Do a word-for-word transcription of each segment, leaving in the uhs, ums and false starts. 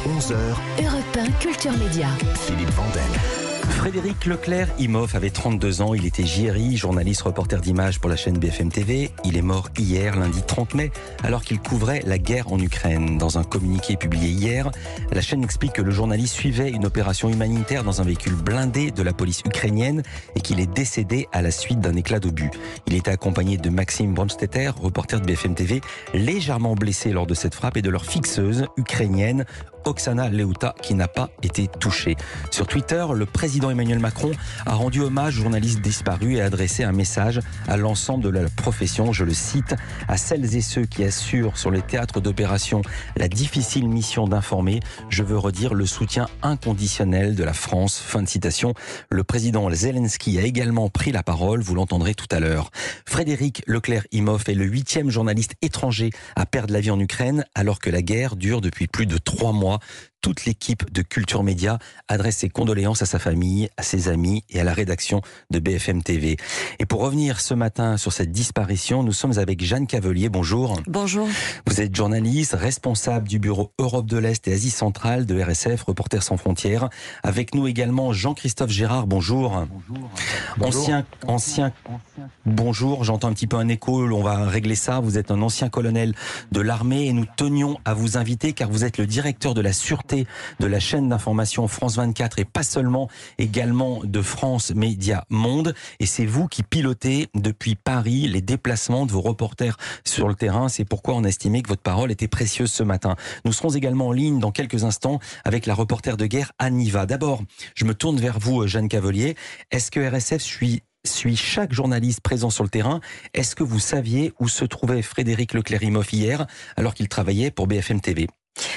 onze heures. Europe un Culture Média. Philippe Vandel. Frédéric Leclerc-Imhoff avait trente-deux ans, il était J R I, journaliste reporter d'images pour la chaîne B F M T V. Il est mort hier, lundi trente mai, alors qu'il couvrait la guerre en Ukraine. Dans un communiqué publié hier, la chaîne explique que le journaliste suivait une opération humanitaire dans un véhicule blindé de la police ukrainienne et qu'il est décédé à la suite d'un éclat d'obus. Il était accompagné de Maxime Bromstetter, reporter de B F M T V, légèrement blessé lors de cette frappe, et de leur fixeuse ukrainienne, Oksana Leuta, qui n'a pas été touchée. Sur Twitter, le président Emmanuel Macron a rendu hommage aux journalistes disparus et a adressé un message à l'ensemble de la profession. Je le cite: à celles et ceux qui assurent sur les théâtres d'opération la difficile mission d'informer, je veux redire le soutien inconditionnel de la France. Fin de citation. Le président Zelensky a également pris la parole, vous l'entendrez tout à l'heure. Frédéric Leclerc-Imhoff est le huitième journaliste étranger à perdre la vie en Ukraine, alors que la guerre dure depuis plus de trois mois. Toute l'équipe de Culture Média adresse ses condoléances à sa famille, à ses amis et à la rédaction de B F M T V. Et pour revenir ce matin sur cette disparition, nous sommes avec Jeanne Cavelier. Bonjour. Bonjour. Vous êtes journaliste, responsable du bureau Europe de l'Est et Asie centrale de R S F, Reporters sans frontières. Avec nous également Jean-Christophe Gérard. Bonjour. Bonjour. Ancien, ancien, bonjour. J'entends un petit peu un écho. On va régler ça. Vous êtes un ancien colonel de l'armée et nous tenions à vous inviter car vous êtes le directeur de la sûreté de la chaîne d'information France vingt-quatre et pas seulement, également de France Média Monde. Et c'est vous qui pilotez depuis Paris les déplacements de vos reporters sur le terrain. C'est pourquoi on a estimé que votre parole était précieuse ce matin. Nous serons également en ligne dans quelques instants avec la reporter de guerre Anne Niva. D'abord, je me tourne vers vous, Jeanne Cavelier. Est-ce que R S F suit suit chaque journaliste présent sur le terrain? Est-ce que vous saviez où se trouvait Frédéric Leclerc-Imhoff hier alors qu'il travaillait pour B F M T V?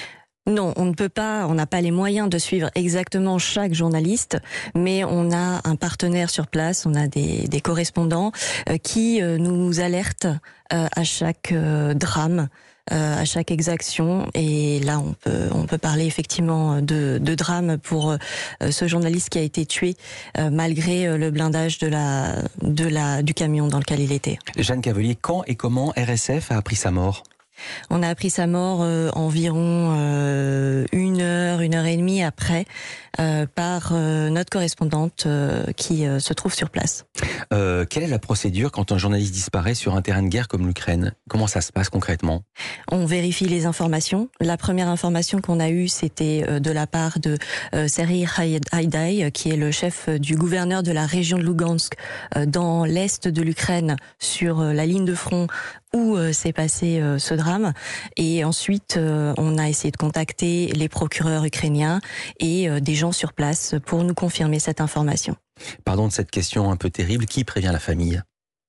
Non, on ne peut pas, on n'a pas les moyens de suivre exactement chaque journaliste, mais on a un partenaire sur place, on a des, des correspondants euh, qui euh, nous alertent euh, à chaque euh, drame, euh, à chaque exaction. Et là, on peut, on peut parler effectivement de, de drame pour euh, ce journaliste qui a été tué euh, malgré euh, le blindage de la, de la, du camion dans lequel il était. Jeanne Cavelier, quand et comment R S F a appris sa mort? On a appris sa mort euh, environ euh, une heure, une heure et demie après, euh, par euh, notre correspondante euh, qui euh, se trouve sur place. Euh, quelle est la procédure quand un journaliste disparaît sur un terrain de guerre comme l'Ukraine? Comment ça se passe concrètement? On vérifie les informations. La première information qu'on a eue, c'était euh, de la part de euh, Serhiy Haidai, qui est le chef du gouverneur de la région de Lugansk, euh, dans l'est de l'Ukraine, sur euh, la ligne de front où euh, s'est passé euh, ce drame. Et ensuite, euh, on a essayé de contacter les procureurs ukrainiens et euh, des gens sur place pour nous confirmer cette information. Pardon de cette question un peu terrible, qui prévient la famille?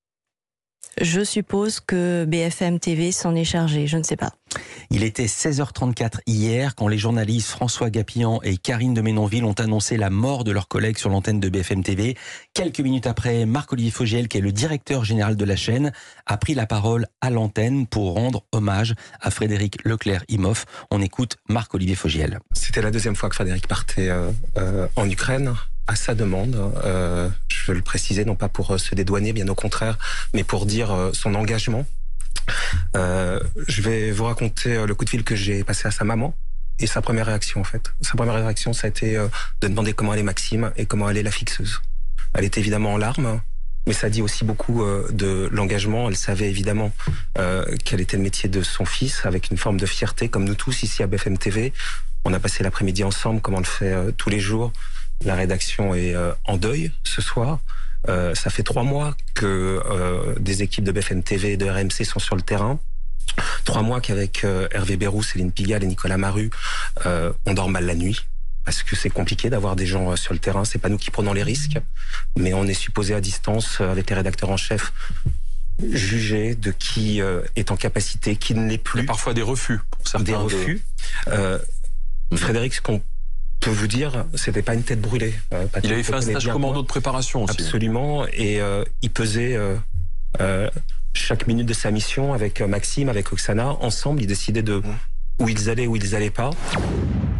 Je suppose que B F M T V s'en est chargé, je ne sais pas. Il était seize heures trente-quatre hier quand les journalistes François Gapillan et Karine de Ménonville ont annoncé la mort de leur collègue sur l'antenne de B F M T V. Quelques minutes après, Marc-Olivier Fogiel, qui est le directeur général de la chaîne, a pris la parole à l'antenne pour rendre hommage à Frédéric Leclerc-Imhoff. On écoute Marc-Olivier Fogiel. C'était la deuxième fois que Frédéric partait euh, euh, en Ukraine, à sa demande. Euh, je veux le préciser, non pas pour se dédouaner, bien au contraire, mais pour dire euh, son engagement. Euh, je vais vous raconter le coup de fil que j'ai passé à sa maman et sa première réaction en fait. Sa première réaction, ça a été euh, de demander comment allait Maxime et comment allait la fixeuse. Elle était évidemment en larmes, mais ça dit aussi beaucoup euh, de l'engagement. Elle savait évidemment euh, quel était le métier de son fils, avec une forme de fierté, comme nous tous ici à B F M T V. On a passé l'après-midi ensemble, comme on le fait euh, tous les jours. La rédaction est euh, en deuil ce soir. Euh, ça fait trois mois que euh, des équipes de B F M T V et de R M C sont sur le terrain. Trois mois qu'avec euh, Hervé Bérou, Céline Pigalle et Nicolas Maru, euh, on dort mal la nuit. Parce que c'est compliqué d'avoir des gens euh, sur le terrain. C'est pas nous qui prenons les risques. Mais on est supposé à distance, euh, avec les rédacteurs en chef, juger de qui euh, est en capacité, qui ne l'est plus. Il y a parfois des refus pour certains. Des refus. De... Euh, mmh. Frédéric, ce qu'on peut vous dire, c'était pas une tête brûlée. Euh, il avait fait un stage commando de préparation aussi. Absolument, et euh, il pesait euh, euh, chaque minute de sa mission avec Maxime, avec Oksana. Ensemble, ils décidaient de où ils allaient, où ils allaient pas.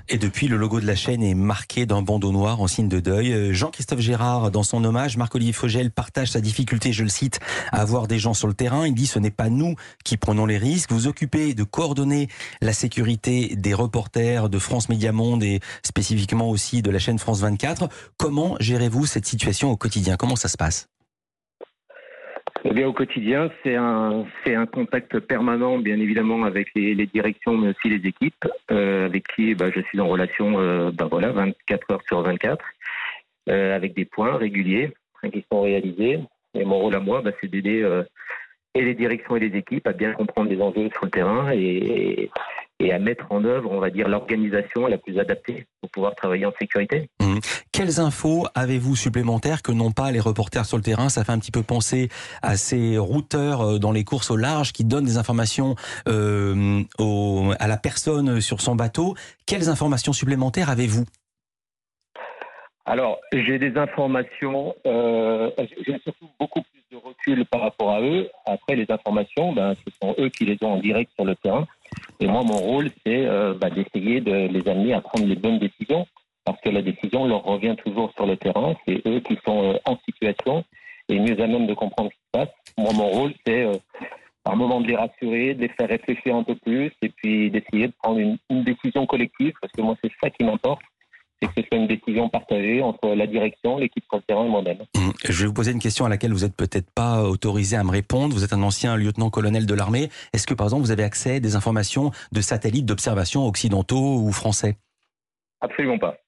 Et depuis, le logo de la chaîne est marqué d'un bandeau noir en signe de deuil. Jean-Christophe Gérard, dans son hommage, Marc-Olivier Fogel partage sa difficulté, je le cite, à avoir des gens sur le terrain. Il dit, ce n'est pas nous qui prenons les risques. Vous occupez de coordonner la sécurité des reporters de France Médias Monde et spécifiquement aussi de la chaîne France vingt-quatre. Comment gérez-vous cette situation au quotidien? Comment ça se passe? Eh bien, au quotidien, c'est un, c'est un contact permanent, bien évidemment, avec les, les directions, mais aussi les équipes, euh, avec qui bah, je suis en relation euh, bah, voilà, vingt-quatre heures sur vingt-quatre, euh, avec des points réguliers hein, qui sont réalisés. Et mon rôle à moi, bah, c'est d'aider euh, et les directions et les équipes à bien comprendre les enjeux sur le terrain et, et à mettre en œuvre, on va dire, l'organisation la plus adaptée pour pouvoir travailler en sécurité. Mmh. Quelles infos avez-vous supplémentaires que n'ont pas les reporters sur le terrain? Ça fait un petit peu penser à ces routeurs dans les courses au large qui donnent des informations euh, au, à la personne sur son bateau. Quelles informations supplémentaires avez-vous? Alors, j'ai des informations, euh, j'ai surtout beaucoup plus de recul par rapport à eux. Après, les informations, ben, ce sont eux qui les ont en direct sur le terrain. Et moi, mon rôle, c'est euh, bah, d'essayer de les amener à prendre les bonnes décisions, parce que la décision leur revient toujours sur le terrain. C'est eux qui sont euh, en situation et mieux à même de comprendre ce qui se passe. Moi, mon rôle, c'est euh, par moment de les rassurer, de les faire réfléchir un peu plus et puis d'essayer de prendre une, une décision collective, parce que moi, c'est ça qui m'importe. C'est que ce soit une décision partagée entre la direction, l'équipe sur le terrain et moi-même. Je vais vous poser une question à laquelle vous n'êtes peut-être pas autorisé à me répondre. Vous êtes un ancien lieutenant-colonel de l'armée. Est-ce que, par exemple, vous avez accès à des informations de satellites d'observation occidentaux ou français? Absolument pas.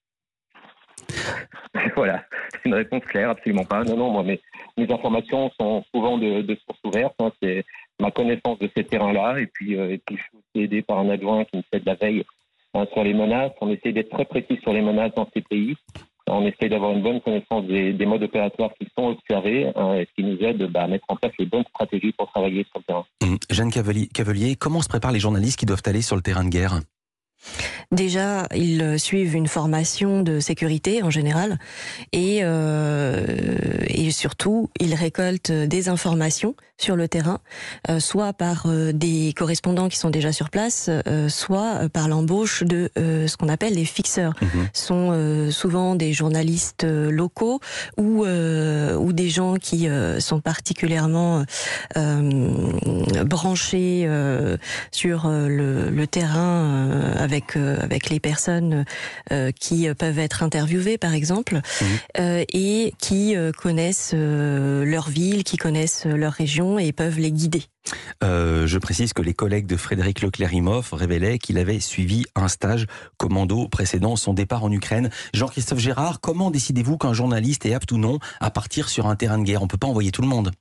Voilà, c'est une réponse claire, absolument pas. Non, non, moi, mes, mes informations sont souvent de, de sources ouvertes. Hein. C'est ma connaissance de ces terrains-là. Et puis, euh, et puis, je suis aussi aidé par un adjoint qui me fait de la veille hein, sur les menaces. On essaie d'être très précis sur les menaces dans ces pays. On essaie d'avoir une bonne connaissance des, des modes opératoires qui sont observés, hein, et ce qui nous aide bah, à mettre en place les bonnes stratégies pour travailler sur le terrain. Mmh. Jeanne Cavelier, comment se préparent les journalistes qui doivent aller sur le terrain de guerre? Déjà, ils suivent une formation de sécurité en général et, euh, et surtout, ils récoltent des informations sur le terrain, euh, soit par euh, des correspondants qui sont déjà sur place, euh, soit euh, par l'embauche de euh, ce qu'on appelle les fixeurs. Mmh. Ce sont euh, souvent des journalistes euh, locaux ou, euh, ou des gens qui euh, sont particulièrement euh, branchés euh, sur euh, le, le terrain euh, avec euh, avec les personnes euh, qui peuvent être interviewées, par exemple, mmh. euh, et qui euh, connaissent euh, leur ville, qui connaissent leur région et peuvent les guider. Euh, je précise que les collègues de Frédéric Leclerc-Imhoff révélaient qu'il avait suivi un stage commando précédant son départ en Ukraine. Jean-Christophe Gérard, comment décidez-vous qu'un journaliste est apte ou non à partir sur un terrain de guerre? On ne peut pas envoyer tout le monde.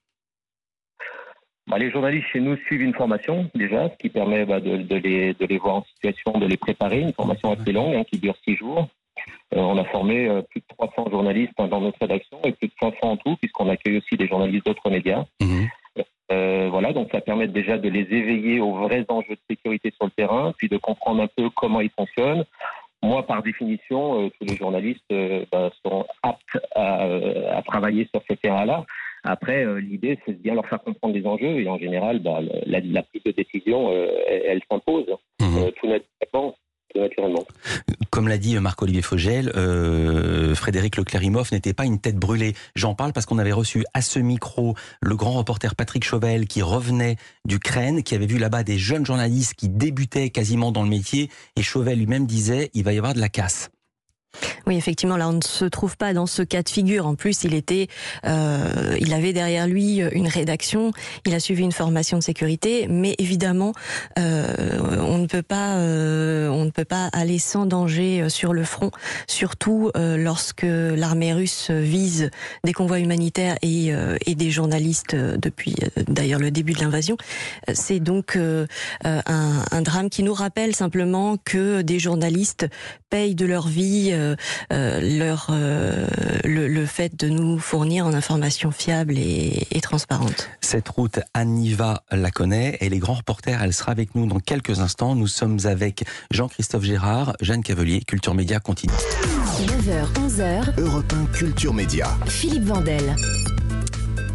Bah, les journalistes chez nous suivent une formation déjà, ce qui permet bah, de, de, les, de les voir en situation, de les préparer, une formation assez longue hein, qui dure six jours. Euh, on a formé euh, plus de trois cents journalistes hein, dans notre rédaction et plus de cinq cents en tout, puisqu'on accueille aussi des journalistes d'autres médias. Mmh. Euh, voilà, donc ça permet déjà de les éveiller aux vrais enjeux de sécurité sur le terrain, puis de comprendre un peu comment ils fonctionnent. Moi, par définition, euh, tous les journalistes euh, bah, sont aptes à, à travailler sur ces terrains-là. Après, euh, l'idée, c'est de bien leur faire comprendre les enjeux et en général, bah, la, la prise de décision, euh, elle, elle s'impose mmh. euh, tout naturellement. Naturellement. Comme l'a dit Marc-Olivier Fogel, euh, Frédéric Leclerc-Imhoff n'était pas une tête brûlée. J'en parle parce qu'on avait reçu à ce micro le grand reporter Patrick Chauvel qui revenait d'Ukraine, qui avait vu là-bas des jeunes journalistes qui débutaient quasiment dans le métier et Chauvel lui-même disait il va y avoir de la casse. Oui, effectivement, là, on ne se trouve pas dans ce cas de figure. En plus, il était, euh, il avait derrière lui une rédaction. Il a suivi une formation de sécurité, mais évidemment, euh, on ne peut pas, euh, on ne peut pas aller sans danger sur le front, surtout euh, lorsque l'armée russe vise des convois humanitaires et, euh, et des journalistes depuis, euh, d'ailleurs, le début de l'invasion. C'est donc euh, un, un drame qui nous rappelle simplement que des journalistes payent de leur vie euh, euh, leur, euh, le, le fait de nous fournir en informations fiables et, et transparentes. Cette route, Aniva la connaît et les grands reporters, elle sera avec nous dans quelques instants. Nous sommes avec Jean-Christophe Gérard, Jeanne Cavelier, Culture Média continue. neuf heures, onze heures, Europe un Culture Média. Philippe Vandel.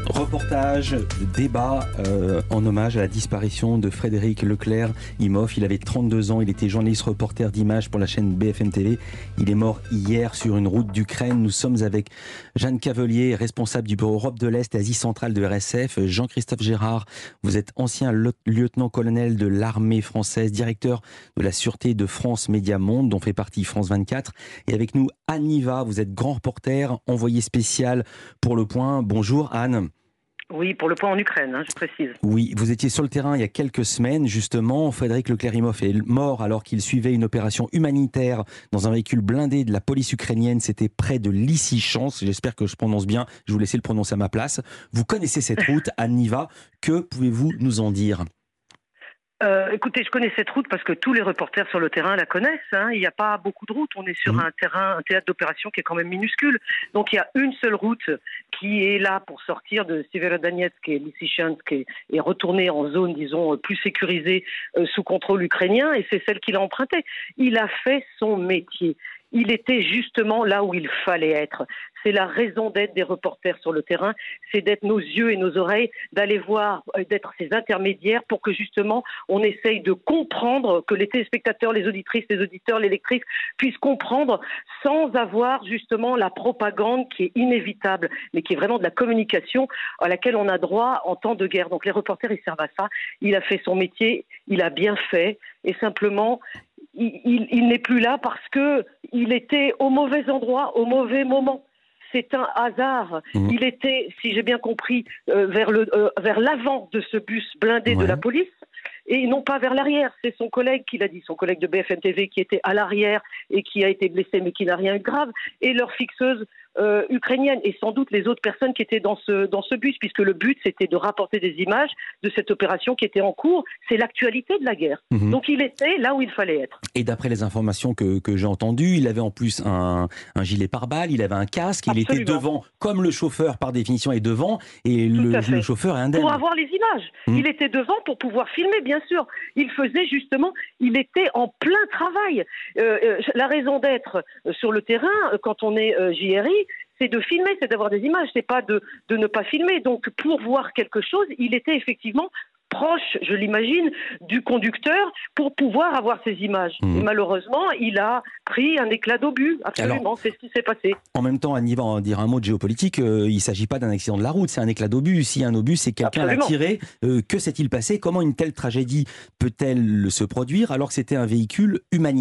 Reportage, débat euh, en hommage à la disparition de Frédéric Leclerc-Imhoff. Il avait trente-deux ans, il était journaliste reporter d'images pour la chaîne B F M T V. Il est mort hier sur une route d'Ukraine. Nous sommes avec Jeanne Cavelier, responsable du bureau Europe de l'Est et Asie centrale de R S F. Jean-Christophe Gérard, vous êtes ancien lieutenant-colonel de l'armée française, directeur de la Sûreté de France Média Monde, dont fait partie France vingt-quatre. Et avec nous, Anne Niva, vous êtes grand reporter, envoyé spécial pour Le Point. Bonjour Anne. Oui, pour Le Point en Ukraine, hein, je précise. Oui, vous étiez sur le terrain il y a quelques semaines, justement. Frédéric Leclerc-Imhoff est mort alors qu'il suivait une opération humanitaire dans un véhicule blindé de la police ukrainienne. C'était près de Lysychansk. J'espère que je prononce bien. Je vous laisser le prononcer à ma place. Vous connaissez cette route, Anne Niva. Que pouvez-vous nous en dire ? Euh, écoutez, je connais cette route parce que tous les reporters sur le terrain la connaissent. Hein. Il n'y a pas beaucoup de routes. On est sur mmh. un terrain, un théâtre d'opération qui est quand même minuscule. Donc il y a une seule route qui est là pour sortir de Severodonetsk et Lysychansk et, et retourner en zone, disons, plus sécurisée euh, sous contrôle ukrainien. Et c'est celle qu'il a empruntée. Il a fait son métier. Il était justement là où il fallait être. C'est la raison d'être des reporters sur le terrain, c'est d'être nos yeux et nos oreilles, d'aller voir, d'être ces intermédiaires pour que justement on essaye de comprendre, que les téléspectateurs, les auditrices, les auditeurs, les lectrices puissent comprendre sans avoir justement la propagande qui est inévitable, mais qui est vraiment de la communication à laquelle on a droit en temps de guerre. Donc les reporters, ils servent à ça. Il a fait son métier, il a bien fait, et simplement... Il, il, il n'est plus là parce qu'il était au mauvais endroit, au mauvais moment. C'est un hasard. Mmh. Il était, si j'ai bien compris, euh, vers, le, euh, vers l'avant de ce bus blindé ouais. de la police et non pas vers l'arrière. C'est son collègue qui l'a dit, son collègue de B F M T V qui était à l'arrière et qui a été blessé mais qui n'a rien eu de grave, et leur fixeuse Euh, ukrainienne et sans doute les autres personnes qui étaient dans ce, dans ce bus, puisque le but c'était de rapporter des images de cette opération qui était en cours. C'est l'actualité de la guerre. Mmh. Donc il était là où il fallait être. Et d'après les informations que, que j'ai entendues, il avait en plus un, un gilet pare-balles, il avait un casque, Absolument. Il était devant, comme le chauffeur par définition est devant, et le, le chauffeur est indemne. Pour avoir les images. Mmh. Il était devant pour pouvoir filmer, bien sûr. Il faisait justement, il était en plein travail. Euh, euh, la raison d'être sur le terrain, quand on est euh, J R I, c'est de filmer, c'est d'avoir des images, c'est pas de, de ne pas filmer. Donc pour voir quelque chose, il était effectivement proche, je l'imagine, du conducteur pour pouvoir avoir ces images. Mmh. Et malheureusement, il a pris un éclat d'obus. Absolument, Alors, c'est ce qui s'est passé. En même temps, Anne, on va dire un mot de géopolitique, euh, il ne s'agit pas d'un accident de la route, c'est un éclat d'obus. Si un obus, c'est quelqu'un l'a tiré, euh, que s'est-il passé ? Comment une telle tragédie peut-elle se produire alors que c'était un véhicule humanitaire ?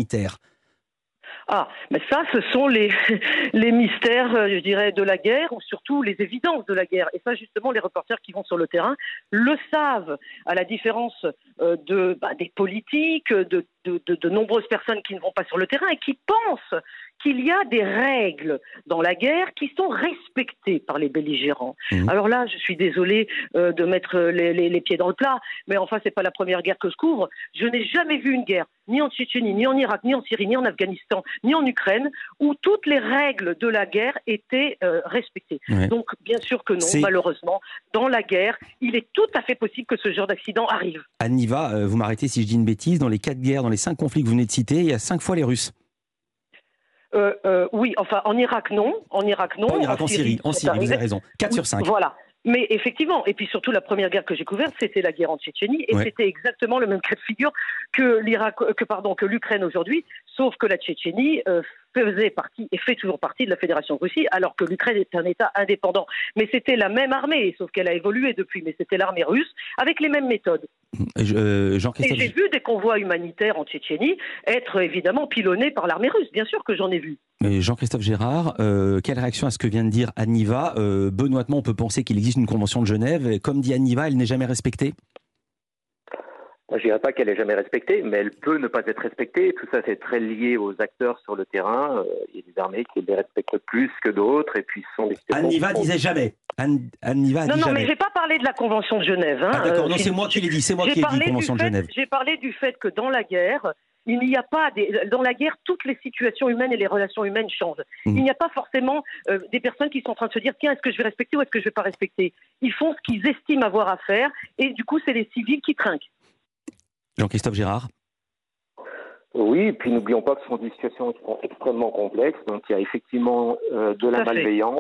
Ah, mais ça, ce sont les, les mystères, je dirais, de la guerre, ou surtout les évidences de la guerre. Et ça, justement, les reporters qui vont sur le terrain le savent, à la différence de, bah, des politiques, de, de, de, de nombreuses personnes qui ne vont pas sur le terrain et qui pensent qu'il y a des règles dans la guerre qui sont respectées par les belligérants. Mmh. Alors là, je suis désolée euh, de mettre les, les, les pieds dans le plat, mais enfin, c'est pas la première guerre que je couvre. Je n'ai jamais vu une guerre, ni en Tchétchénie, ni en Irak, ni en Syrie, ni en Afghanistan, ni en Ukraine, où toutes les règles de la guerre étaient euh, respectées. Ouais. Donc, bien sûr que non, c'est... malheureusement, dans la guerre, il est tout à fait possible que ce genre d'accident arrive. Anne Niva, euh, vous m'arrêtez si je dis une bêtise, dans les quatre guerres, dans les cinq conflits que vous venez de citer, il y a cinq fois les Russes. Euh, euh, oui, enfin, en Irak, non. En Irak, non. Pas en Irak, en, en Syrie, en Syrie, vous avez raison. quatre oui, sur cinq. Voilà. Mais effectivement, et puis surtout la première guerre que j'ai couverte, c'était la guerre en Tchétchénie, et ouais. c'était exactement le même cas de figure que l'Irak, que pardon, que l'Ukraine aujourd'hui, sauf que la Tchétchénie euh, faisait partie et fait toujours partie de la Fédération de Russie, alors que l'Ukraine est un État indépendant. Mais c'était la même armée, sauf qu'elle a évolué depuis. Mais c'était l'armée russe avec les mêmes méthodes. Euh, et j'ai vu des convois humanitaires en Tchétchénie être évidemment pilonnés par l'armée russe. Bien sûr que j'en ai vu. Mais Jean-Christophe Gérard, euh, quelle réaction à ce que vient de dire Anne Niva ? euh, Benoîtement, on peut penser qu'il existe une convention de Genève, et comme dit Anne Niva, elle n'est jamais respectée. Je ne dirais pas qu'elle n'est jamais respectée, mais elle peut ne pas être respectée. Tout ça, c'est très lié aux acteurs sur le terrain. Il y a des armées qui les respectent plus que d'autres, et puis ce sont des... Anne Niva disait jamais. Anne, Anne Niva a non, dit non, jamais. mais je n'ai pas parlé de la Convention de Genève. Hein. Ah, d'accord, non, c'est moi qui l'ai dit. C'est moi qui ai dit Convention de fait, Genève. J'ai parlé du fait que dans la guerre, il n'y a pas des... dans la guerre, toutes les situations humaines et les relations humaines changent. Mmh. Il n'y a pas forcément euh, des personnes qui sont en train de se dire tiens, est-ce que je vais respecter ou est-ce que je ne vais pas respecter. Ils font ce qu'ils estiment avoir à faire, et du coup, c'est les civils qui trinquent. Jean-Christophe Gérard. Oui, et puis n'oublions pas que ce sont des situations qui sont extrêmement complexes. Donc il y a effectivement euh, de la malveillance,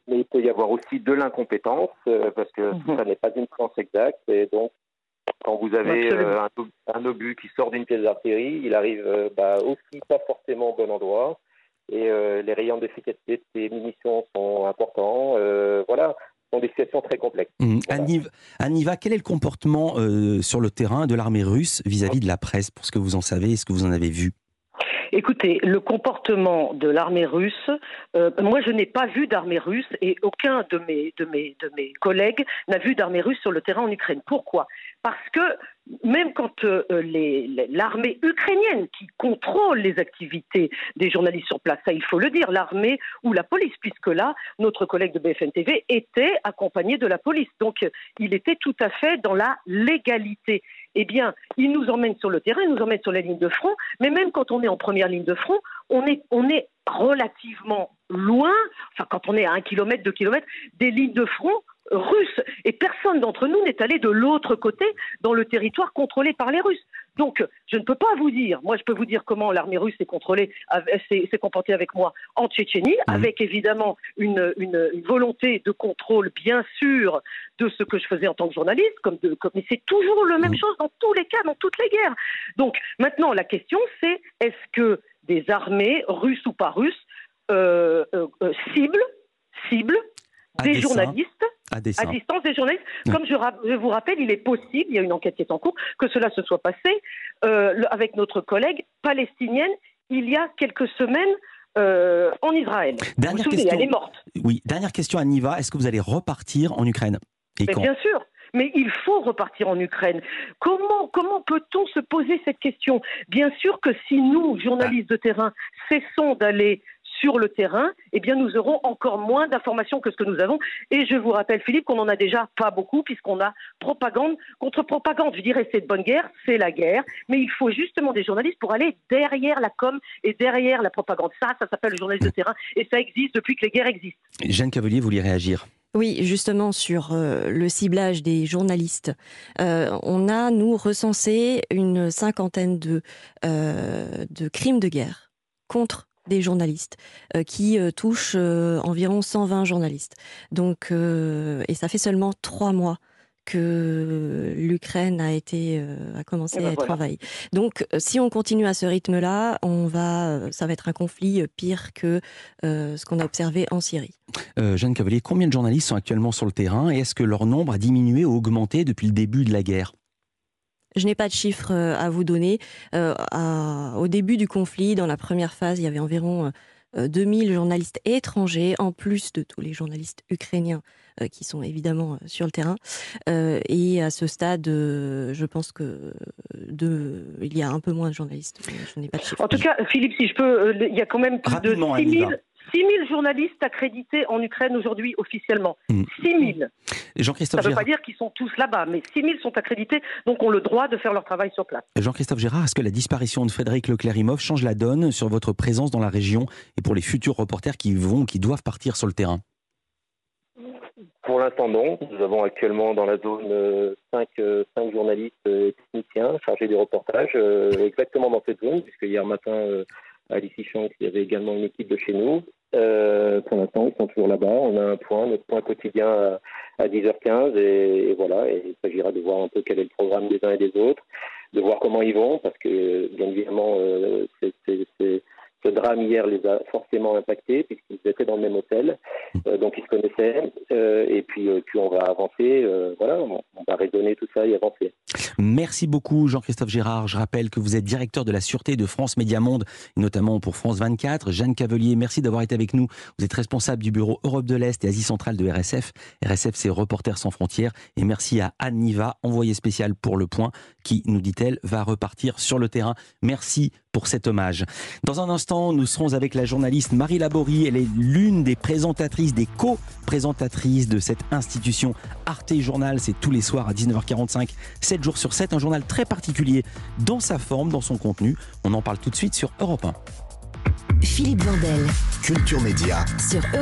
mais il peut y avoir aussi de l'incompétence, euh, parce que mmh. ça n'est pas une science exacte. Et donc, quand vous avez euh, un, un obus qui sort d'une pièce d'artillerie, il arrive euh, bah, aussi pas forcément au bon endroit. Et euh, les rayons d'efficacité de ces munitions sont importants. Euh, voilà, ce sont des situations très complexes. Mmh. Voilà. Aniva, Aniva, quel est le comportement euh, sur le terrain de l'armée russe vis-à-vis de la presse, pour ce que vous en savez et ce que vous en avez vu? Écoutez, le comportement de l'armée russe, euh, moi je n'ai pas vu d'armée russe et aucun de mes, de mes, de mes collègues n'a vu d'armée russe sur le terrain en Ukraine. Pourquoi ? Parce que même quand euh, les, les, l'armée ukrainienne qui contrôle les activités des journalistes sur place, ça il faut le dire, l'armée ou la police, puisque là, notre collègue de B F M T V était accompagné de la police. Donc il était tout à fait dans la légalité. Eh bien, il nous emmène sur le terrain, il nous emmène sur la ligne de front, mais même quand on est en première ligne de front, on est, on est relativement loin, enfin quand on est à un kilomètre, deux kilomètres, des lignes de front russes. Et personne d'entre nous n'est allé de l'autre côté dans le territoire contrôlé par les Russes. Donc, je ne peux pas vous dire, moi je peux vous dire comment l'armée russe s'est contrôlée, s'est, s'est comportée avec moi en Tchétchénie, mmh. avec évidemment une, une, une volonté de contrôle, bien sûr, de ce que je faisais en tant que journaliste, comme de, comme, mais c'est toujours la même mmh. chose dans tous les cas, dans toutes les guerres. Donc, maintenant, la question c'est, est-ce que des armées, russes ou pas russes, euh, euh, euh, ciblent, ciblent des dessein. journalistes À, à distance des journalistes. Oui. Comme je, je vous rappelle, il est possible, il y a une enquête qui est en cours, que cela se soit passé euh, le, avec notre collègue palestinienne il y a quelques semaines euh, en Israël. Dernière vous vous souvenez, question. elle est morte. Oui, dernière question à Aniva, est-ce que vous allez repartir en Ukraine? Et Mais quand? bien sûr. Mais il faut repartir en Ukraine. Comment, comment peut-on se poser cette question? Bien sûr que si nous, journalistes de terrain, cessons d'aller sur le terrain, eh bien nous aurons encore moins d'informations que ce que nous avons. Et je vous rappelle, Philippe, qu'on n'en a déjà pas beaucoup, puisqu'on a propagande contre propagande. Je dirais c'est de bonne guerre, c'est la guerre, mais il faut justement des journalistes pour aller derrière la com et derrière la propagande. Ça, ça s'appelle le journaliste de terrain, et ça existe depuis que les guerres existent. Jeanne Cavelier, vous voulez réagir? Oui, justement sur euh, le ciblage des journalistes. Euh, on a, nous, recensé une cinquantaine de, euh, de crimes de guerre contre des journalistes euh, qui euh, touchent euh, environ cent vingt journalistes. Donc, euh, et ça fait seulement trois mois que l'Ukraine a été euh, a commencé ben à être voilà. envahie. Donc, si on continue à ce rythme-là, on va, ça va être un conflit pire que euh, ce qu'on a observé en Syrie. Euh, Jeanne Cavelier, combien de journalistes sont actuellement sur le terrain et est-ce que leur nombre a diminué ou augmenté depuis le début de la guerre? Je n'ai pas de chiffres à vous donner. Euh, à, au début du conflit, dans la première phase, il y avait environ euh, deux mille journalistes étrangers, en plus de tous les journalistes ukrainiens euh, qui sont évidemment euh, sur le terrain. Euh, et à ce stade, euh, je pense que de, il y a un peu moins de journalistes. Je n'ai pas de chiffres. En tout cas, Philippe, si je peux, euh, il y a quand même plus Rapidement, de six mille... six mille journalistes accrédités en Ukraine aujourd'hui officiellement. Mmh. six mille. Jean-Christophe Ça ne veut Gérard... pas dire qu'ils sont tous là-bas, mais six mille sont accrédités, donc ont le droit de faire leur travail sur place. Jean-Christophe Gérard, est-ce que la disparition de Frédéric Leclerc-Imhoff change la donne sur votre présence dans la région et pour les futurs reporters qui vont, qui doivent partir sur le terrain? Pour l'instant, non. Nous avons actuellement dans la zone cinq journalistes et techniciens chargés des reportages, euh, exactement dans cette zone, puisque hier matin, euh, à Lysychansk, il y avait également une équipe de chez nous. Euh, pour l'instant, ils sont toujours là-bas. On a un point, notre point quotidien à, à dix heures quinze et, et voilà. Et il s'agira de voir un peu quel est le programme des uns et des autres, de voir comment ils vont, parce que bien évidemment, euh, c'est, c'est, c'est, ce drame hier les a forcément impactés puisqu'ils étaient dans le même hôtel, euh, donc ils se connaissaient. Euh, et puis, euh, puis on va avancer. Euh, voilà, on, on va raisonner tout ça et avancer. Merci beaucoup Jean-Christophe Gérard. Je rappelle que vous êtes directeur de la sûreté de France Média Monde, notamment pour France vingt-quatre. Jeanne Cavelier, merci d'avoir été avec nous. Vous êtes responsable du bureau Europe de l'Est et Asie centrale de R S F. R S F, c'est Reporters sans frontières. Et merci à Aniva, envoyée spéciale pour Le Point, qui, nous dit-elle, va repartir sur le terrain. Merci pour cet hommage. Dans un instant, nous serons avec la journaliste Marie Laborie. Elle est l'une des présentatrices, des co-présentatrices de cette institution Arte Journal. C'est tous les soirs à dix-neuf heures quarante-cinq, sept jours sur sept. Un journal très particulier dans sa forme, dans son contenu. On en parle tout de suite sur Europe un. Philippe Vandel. Culture Média. Sur